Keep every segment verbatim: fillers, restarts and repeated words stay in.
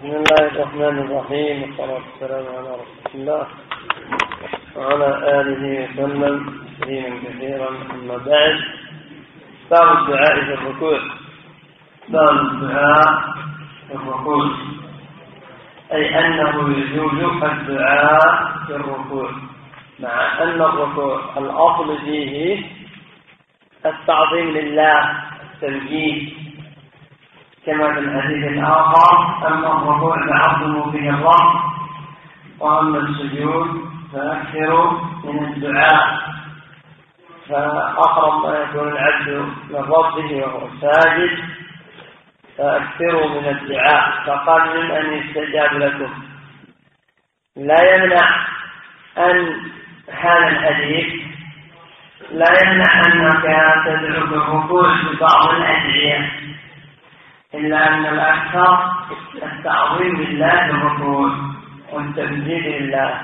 بسم الله الرحمن الرحيم، والصلاة والسلام على رسول الله وعلى آله وسلم تسليما كثيرا. أما بعد، باب الدعاء في الركوع. باب الدعاء في الركوع أي أنه يجوز الدعاء في الركوع، مع أن الركوع الأصل فيه التعظيم لله، التمجيد، كما في الحديث الآخر: أما الركوع فعظموا فيه الرب، وأما السجود فأكثروا من الدعاء. فأقرب ما يكون العبد من ربه وهو ساجد، فأكثروا من الدعاء، فقال من أن يستجاب لكم. لا يمنع أن هذا الحديث لا يمنع أنك تدعو في الركوع ببعض الأدعية، إلا أن الأكثر التعظيم لله بالركوع والتمجيد لله.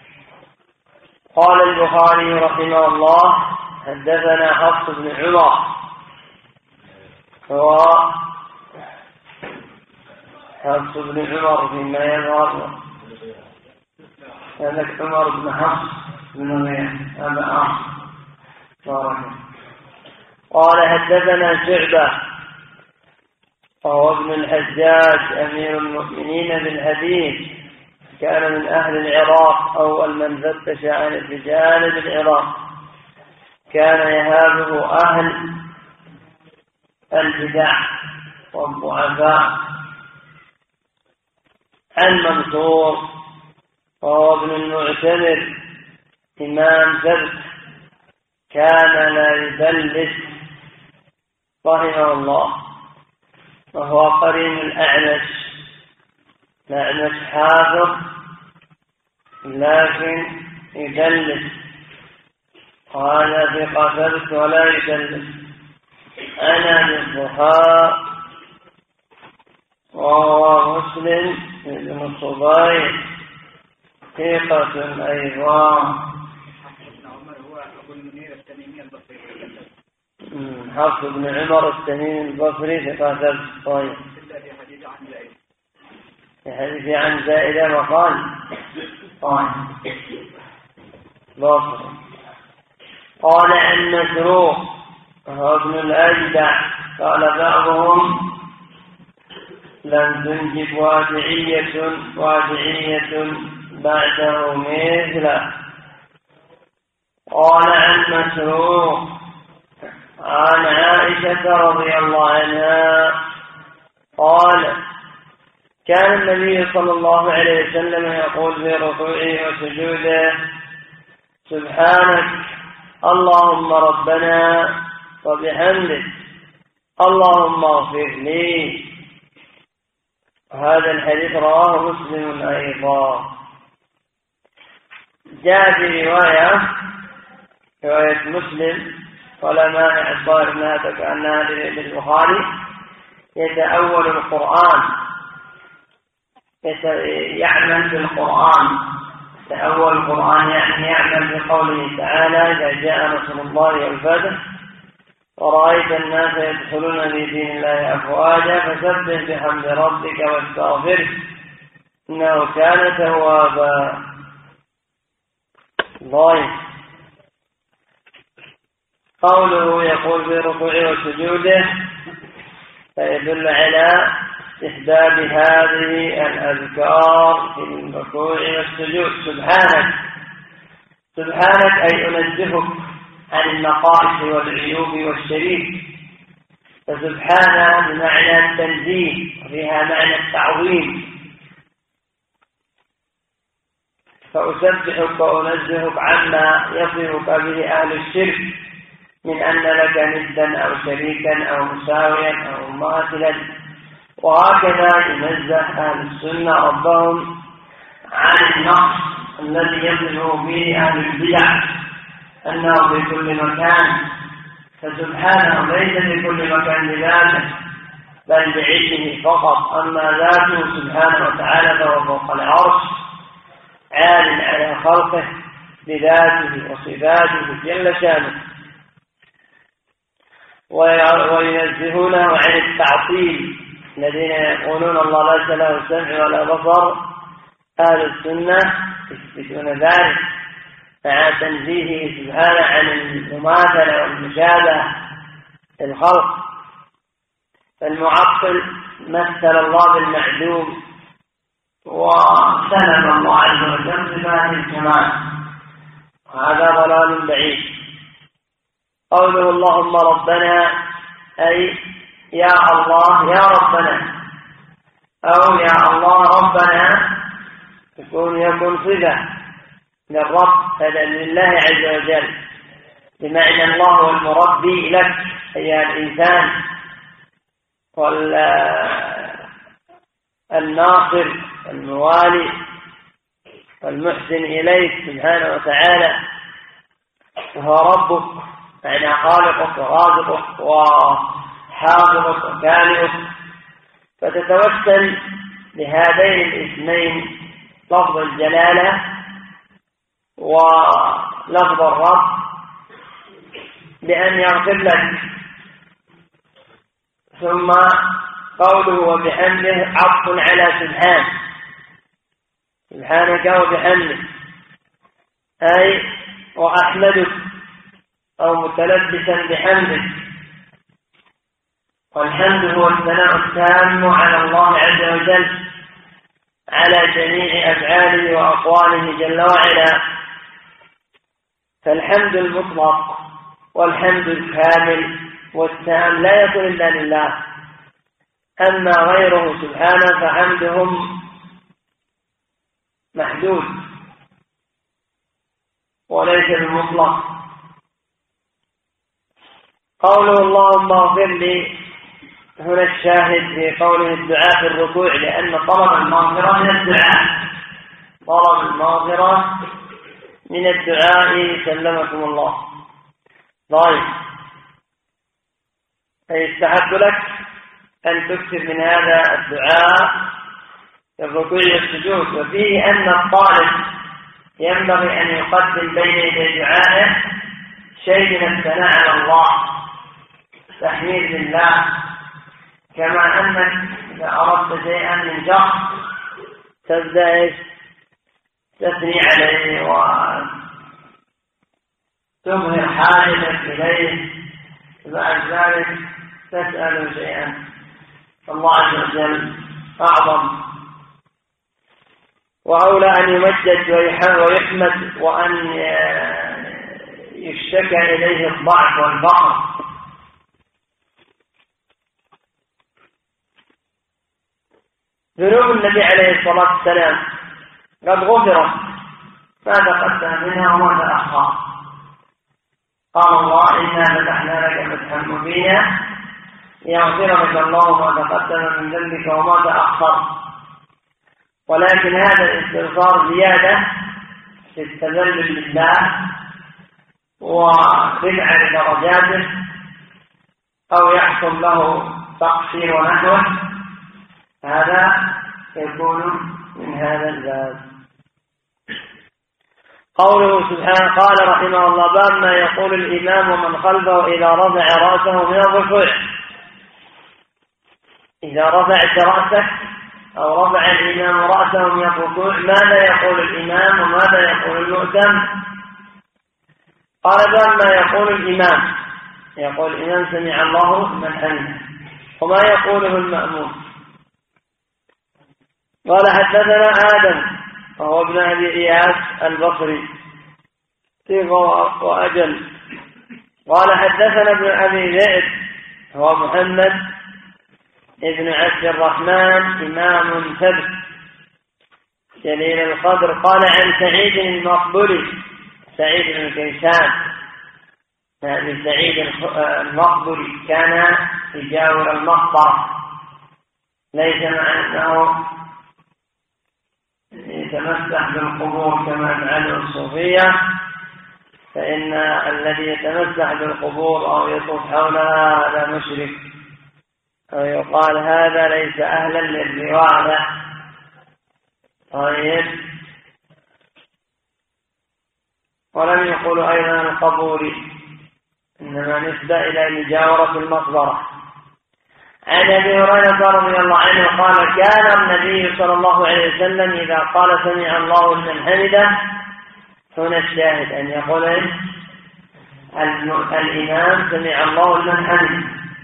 قال البخاري رحمه الله: حدثنا حفص بن عمر، هو حفص بن عمر فيما يظهر هذا عمر بن حفص بن غياث، هذا أخ بارك. قال حدثنا شعبة، وهو ابن الحجاج أمير المؤمنين بالحديث، كان من أهل العراق، أول من فتش عن الرجال بالعراق، كان يهابه أهل البدع والضعفاء. عن منصور، وهو ابن المعتمر إمام ثبت، كان لا يدلس رحمه الله، وهو قرين الأعمش. الأعمش حافظ لكن يدلس، وهذا ثقة ثبت ولا يدلس. أنا بالضحى، وهو مسلم بن الصبيح ثقة أيضا. حفص بن عمر التميمي البصري ثقة ثبت. طيب، في حديث عن زائدة مقال. طيب، بصري. قال عن مسروق، وهو ابن الأجدع، قال بعضهم: لم تنجب وادعية وادعية بعده مثله. قال عن مسروق عن عائشة رضي الله عنها قال: كان النبي صلى الله عليه وسلم يقول في ركوعه وسجوده: سبحانك اللهم ربنا وبحمدك اللهم اغفر لي. هذا الحديث رواه مسلم أيضا. جاء في رواية رواية مسلم: ولا مانع الظاهر منها كأنها للبخاري، يتأول القرآن، يعمل بالقرآن. تأول القرآن يعني يعمل بقوله تعالى: إذا جاء نصر الله والفتح ورأيت الناس يدخلون في دين الله أفواجا فسبح بحمد ربك واستغفره إنه كان توابا. ضايف قوله يقول في ركوعه وسجوده، فيدل على استحباب هذه الأذكار في الركوع والسجود. سبحانك، سبحانك أي أنزهك عن النقائص والعيوب والشريك، فسبحان بمعنى التنزيه، وفيها معنى التعظيم. فأسبحك وأنزهك عما يصفك به أهل الشرك من أن لك ندا أو شريكا أو مساويا أو مماثلا. وهكذا ينزه أهل السنة ربهم عن النقص الذي يصفه به أهل البدع، أنه في كل مكان، فسبحانه ليس في كل مكان بذاته بل بعلمه فقط. أما ذاته سبحانه وتعالى فهو فوق العرش عال على خلقه بذاته وصفاته جل شانه. وينزهونه عن التعطيل الذين يقولون الله ليس له سمع ولا بصر، أهل السنة يثبتون ذلك مع تنزيهه سبحانه عن المماثلة والمشابهة للخلق. فالمعطل مثل الله بالمعدوم وسلب الله عز وجل صفات الكمال، وهذا ضلال بعيد. قوله اللهم ربنا أي يا الله يا ربنا، أو يا الله ربنا يكون يكون صفة للرب هذا لله عز وجل، بمعنى الله هو المربي لك أيها الإنسان، والناصر الموالي والمحسن إليك سبحانه وتعالى، وهو ربك يعني خالقك ورازقك وحافظك وكالئك. فتتوسل بهذين الاسمين لفظ الجلالة ولفظ الرب بأن يغفر لك. ثم قوله وبحمده عطف على سبحان، سبحانك وبحمده أي وأحمدك أو متلبسا بحمده. والحمد هو الثناء التام على الله عز وجل على جميع أفعاله وأقواله جل وعلا. فالحمد المطلق والحمد الكامل والتام لا يكون إلا لله، أما غيره سبحانه فحمدهم محدود وليس بالمطلق. قوله اللهم اغفر لي، هنا الشاهد في قوله الدعاء في الركوع، لأن طلب المغفرة من الدعاء، طلب المغفرة من الدعاء سلمكم الله. طيب، فيستحب لك أن تكثر من هذا الدعاء في الركوع والسجود. وفيه أن الطالب ينبغي أن يقدم بين يدي دعائه شيء من الثناء على الله، تحميد لله، كما أنك إذا أردت شيئا من شخص تبدأ تثني عليه وتظهر حاجتك إليه، بعد ذلك تسأل شيئا، فالله عز وجل أعظم وأولى أن يمجد ويحمد وأن يشتكى إليه الضعف والفقر. ذنوب النبي عليه الصلاة والسلام قد غفرت، ما تقدم منها وما تأخر. قال الله إنا فتحنا لك فتحا مبينا ليغفر لك الله ما تقدم من ذنبك وما تأخر. ولكن هذا الاستغفار زيادة في التذلل لله ورفع لدرجاته، أو يحصل له تقصير ونحوه، هذا يكون من هذا الباب. قوله سبحانه قال رحمه الله باب ما يقول الإمام ومن خلفه إذا رفع رأسه من الركوع. إذا رفعت رأسك أو رفع الإمام رأسه من الركوع ماذا يقول الإمام وماذا يقول المؤتم؟ قال باب ما يقول الإمام، يقول الإمام سمع الله من حمده، وما يقوله المأموم. قال حدثنا آدم وهو ابن أبي إياس البصري صيغة وأجل. قال حدثنا ابن أبي ذئب هو محمد ابن عبد الرحمن إمام ثبت جليل القدر. قال عن سعيد المقبري، سعيد بن كيسان، يعني سعيد المقبري كان يجاور المقبرة، ليس مع أنه يتمسح بالقبور كما يفعل الصوفية، فإن الذي يتمسح بالقبور أو يطوف حولها هذا مشرك، أو يقال هذا ليس أهلا للرواية. طيب، ولم يقول أيضا القبور، إنما نسبة إلى مجاورة المقبرة. عن أبي هريرة رضي الله عنه قال كان النبي صلى الله عليه وسلم إذا قال سمع الله لمن حمده، هنا الشاهد أن يقول الإمام سمع الله لمن حمده،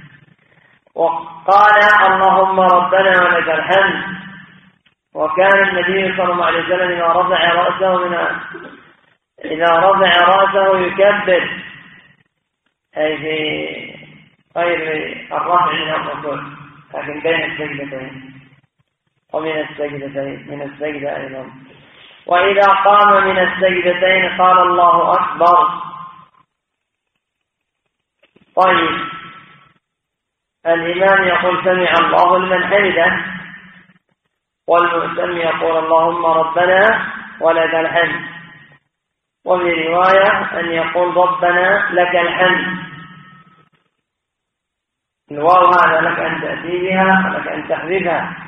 وقال اللهم ربنا ولك الحمد. وكان النبي صلى الله عليه وسلم إذا رفع رأسه من إذا رفع رأسه يكبر، أي في غير الرفع من الركوع، لكن بين السجدتين ومن السجدتين من السجدة أيضا. وإذا قام من السجدتين قال الله أكبر. طيب، الإمام يقول سمع الله لمن حمده، والمؤتم يقول اللهم ربنا ولك الحمد. وفي رواية أن يقول ربنا لك الحمد. الواو هذا لك أن تأتي بها ولك أن تحذفها.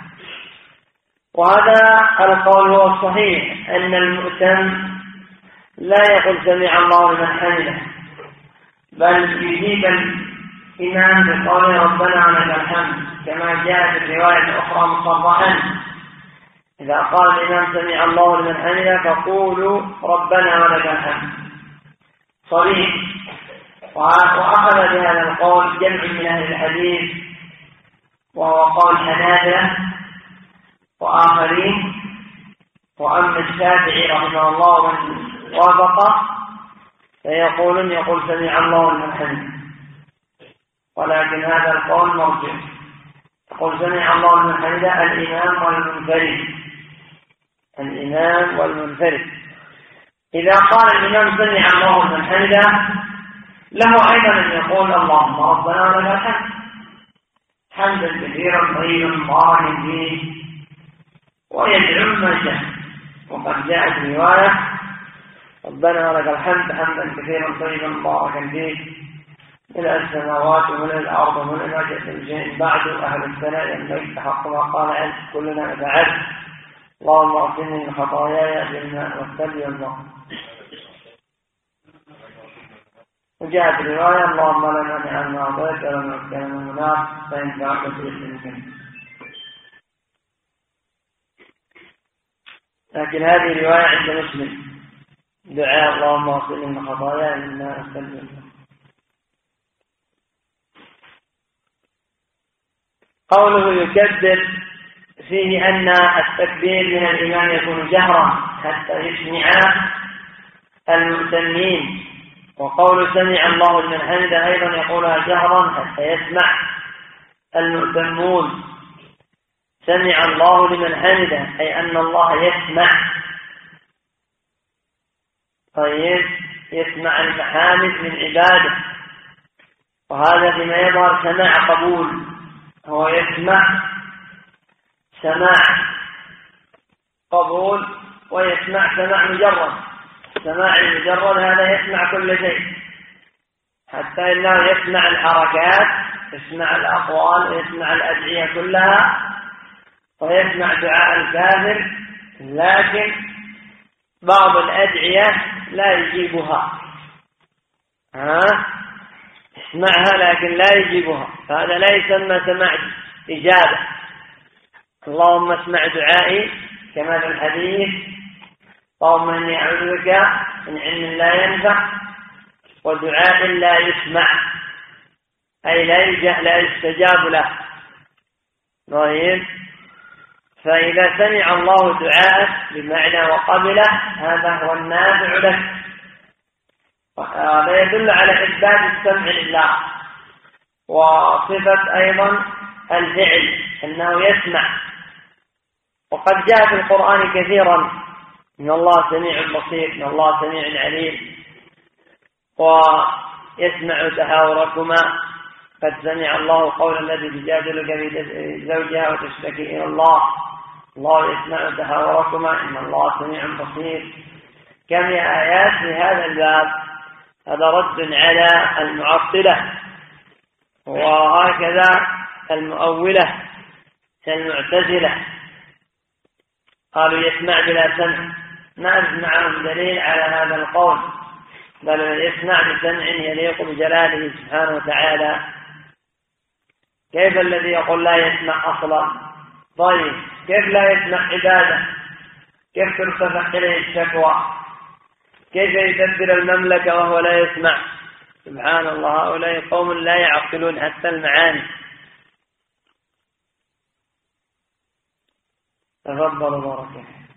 وهذا القول هو الصحيح، أن المؤتم لا يقول سمع الله لمن حمده، بل يجيب الإمام بقول ربنا ولك الحمد، كما جاء في الرواية الأخرى مصرحا إذا قال الإمام سمع الله لمن حمده فقولوا ربنا ولك الحمد، صريح. وأخذ بهذا القول جمع من أهل الحديث، وهو قول حنابلة وآخرين. وأما الشافعي رحمه الله من وافقه فيقولون يقول سمع الله لمن حمده، ولكن هذا القول مرجع، يقول سمع الله لمن حمده الإمام والمنفرد، الإمام والمنفرد. إذا قال الإمام سمع الله لمن حمده له أيضا أن يقول اللهم ربنا ولك الحمد حمدا كثيرا طيبا مباركا فيه، ويدعو ما شاء. وقد جاءت رواية ربنا ولك الحمد حمدا كثيرا طيبا مباركا فيه ملء السماوات وملء الأرض وملء ما جئت من شيء بعد، أهل الثناء يملك حق ما قال عنه كلنا نتعب. اللهم اغفرني من خطاياي بالماء والثلج والماء. وجاءت الرواية اللهم لا مانع لما أعطيت ولا معطي لما منعت فإن فعلت بإذنك. لكن هذه رواية عند مسلم، دعاء اللهم اغفرني من خطاياي بالماء والثلج والماء. قوله يكبر فيه أن التكبير من الإمام يكون جهرا حتى يسمع المؤتمين، وقول سمع الله لمن حمده أيضا يقولها جهرا حتى يسمع المؤتمون. سمع الله لمن حمده أي أن الله يسمع، طيب يسمع المحامد من عباده، وهذا فيما يظهر سماع قبول، هو يسمع سماع قبول ويسمع سماع مجرد. سماع المجرد هذا يسمع كل شيء، حتى إنه يسمع الحركات، يسمع الأقوال، يسمع الأدعية كلها، ويسمع دعاء الكافر، لكن بعض الأدعية لا يجيبها، ها يسمعها لكن لا يجيبها، فهذا لا يسمى سماع إجابة. اللهم اسمع دعائي كما في الحديث اللهم إني أعوذ بك من علم لا ينفع ودعاء لا يسمع، أي لا لا يستجاب له. طيب، فإذا سمع الله دعاءك بمعنى وقبله هذا هو النافع لك، وهذا يدل على إثبات السمع لله، وصفة أيضا الفعل أنه يسمع. وقد جاء في القرآن كثيرا إن الله سميع بصير، إن الله سميع عليم، ويسمع تحاوركما، قد سمع الله قول التي تجادلك في زوجها وتشتكي إلى الله، الله يسمع تحاوركما إن الله سميع بصير. كم آيات في هذا الباب، هذا رد على المعطلة، وهكذا المؤولة المعتزلة قالوا يسمع بلا سمع، ما نسمعهم دليل على هذا القول، بل يسمع بسمع يليق بجلاله سبحانه وتعالى. كيف الذي يقول لا يسمع أصلا؟ طيب كيف لا يسمع عبادة؟ كيف ترتفع إليه الشكوى؟ كيف يدبر المملكة وهو لا يسمع؟ سبحان الله، هؤلاء قوم لا يعقلون حتى المعاني. تفضلوا بارك الله.